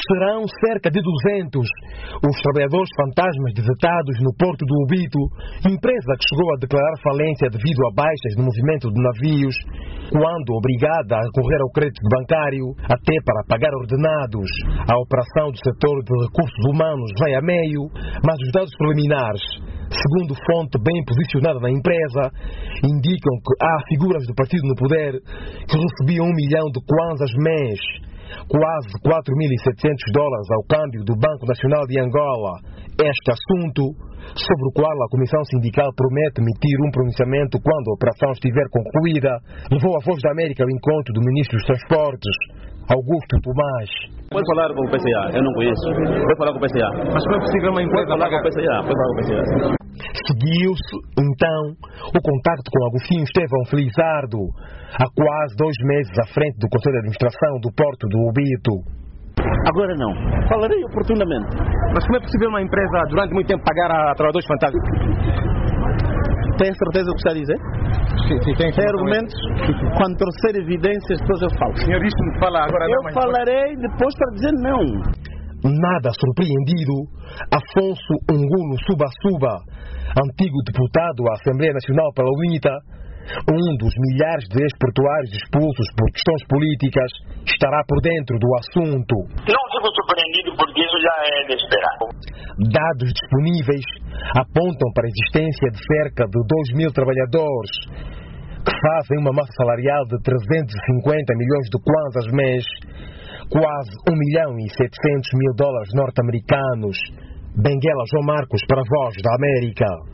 Serão cerca de 200 os trabalhadores fantasmas desatados no porto do Lobito, empresa que chegou a declarar falência devido a baixas no movimento de navios, quando obrigada a recorrer ao crédito bancário até para pagar ordenados. A operação do setor de recursos humanos vai a meio, mas os dados preliminares, segundo fonte bem posicionada na empresa, indicam que há figuras do partido no poder que recebiam $1 milhão de kwanzas mês, quase $4.700 ao câmbio do Banco Nacional de Angola. Este assunto, sobre o qual a Comissão Sindical promete emitir um pronunciamento quando a operação estiver concluída, levou a Voz da América ao encontro do Ministro dos Transportes, Augusto Tomás. Pode falar com o PCA, eu não conheço. Pode falar com o PCA. Mas como é possível uma empresa... Pode falar com o PCA, pode falar com o PCA. Seguiu-se, então, o contacto com Agostinho Estevão Felizardo, há quase 2 meses à frente do Conselho de Administração do Porto do Lobito. Agora não. Falarei oportunamente. Mas como é possível uma empresa, durante muito tempo, pagar a trabalhadores fantasmas? Tem certeza do que está a dizer? Sim, tem argumentos? Quando trouxer evidências, depois eu falo. O senhor disse-me que fala agora não, mas... Eu falarei depois para dizer não. Nada surpreendido, Afonso Unguno Suba, antigo deputado à Assembleia Nacional pela UNITA, um dos milhares de ex-portuários expulsos por questões políticas, estará por dentro do assunto. Não fico surpreendido porque isso já é de esperar. Dados disponíveis apontam para a existência de cerca de 2.000 trabalhadores que fazem uma massa salarial de 350 milhões de kwanzas mês, quase $1.700.000 norte-americanos. Benguela João Marcos para a Voz da América.